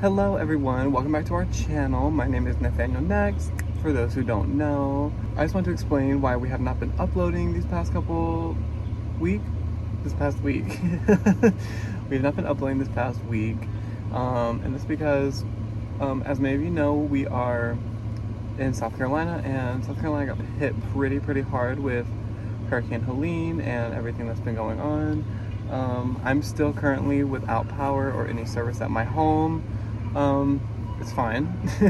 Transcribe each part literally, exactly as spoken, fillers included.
Hello everyone, welcome back to our channel. My name is Nathaniel Next. For those who don't know, I just want to explain why we have not been uploading these past couple week. This past week. We have not been uploading this past week. Um, and it's because, um, as many of you know, we are in South Carolina, and South Carolina got hit pretty, pretty hard with Hurricane Helene and everything that's been going on. Um, I'm still currently without power or any service at my home. Um, it's fine.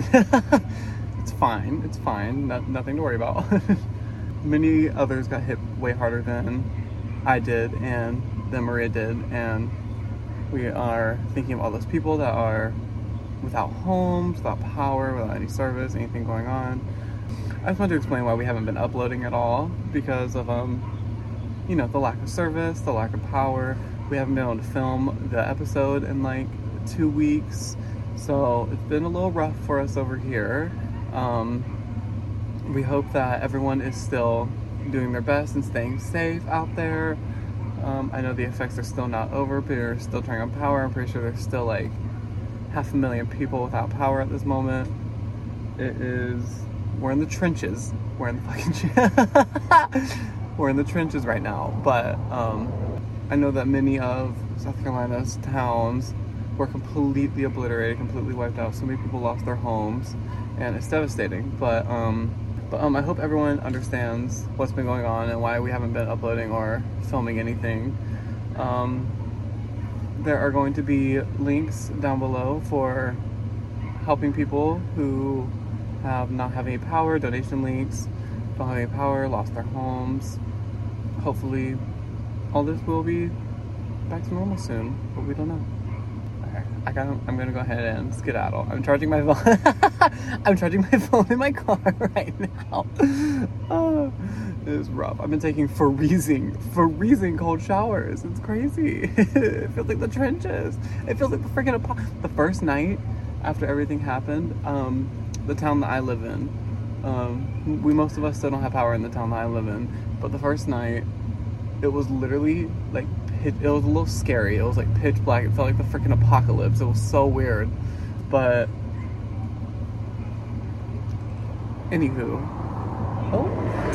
It's fine. It's fine. No, nothing to worry about. Many others got hit way harder than I did and than Maria did, and we are thinking of all those people that are without homes, without power, without any service, anything going on. I just want to explain why we haven't been uploading at all, because of, um, you know, the lack of service, the lack of power. We haven't been able to film the episode in like two weeks. So it's been a little rough for us over here. Um, we hope that everyone is still doing their best and staying safe out there. Um, I know the effects are still not over, but we're still turning on power. I'm pretty sure there's still like half a million people without power at this moment. It is, we're in the trenches. We're in the fucking we're in the trenches right now. But um, I know that many of South Carolina's towns were completely obliterated, completely wiped out. So many people lost their homes, and it's devastating. But um, but um, I hope everyone understands what's been going on and why we haven't been uploading or filming anything. Um, there are going to be links down below for helping people who have not have any power, donation links, don't have any power, lost their homes. Hopefully all this will be back to normal soon, but we don't know. Okay, I got I'm gonna go ahead and skedaddle. I'm charging my phone. I'm charging my phone in my car right now. Oh, it is rough. I've been taking freezing, freezing cold showers. It's crazy. It feels like the trenches. It feels like the freaking apo- the first night after everything happened. Um, the town that I live in, um, we most of us still don't have power in the town that I live in. But the first night, it was literally like it, it was a little scary. It was like pitch black. It felt like the freaking apocalypse. It was so weird. But anywho, oh,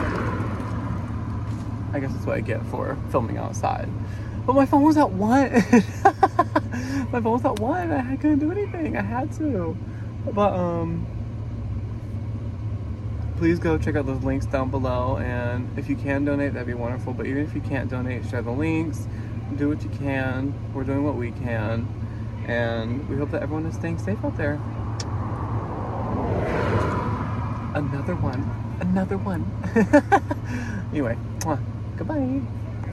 I guess that's what I get for filming outside. But my phone was at one. My phone was at one. I couldn't do anything. I had to. But um, please go check out those links down below. And if you can donate, that'd be wonderful. But even if you can't donate, share the links. Do what you can. We're doing what we can. And we hope that everyone is staying safe out there. Another one. Another one. Anyway, goodbye.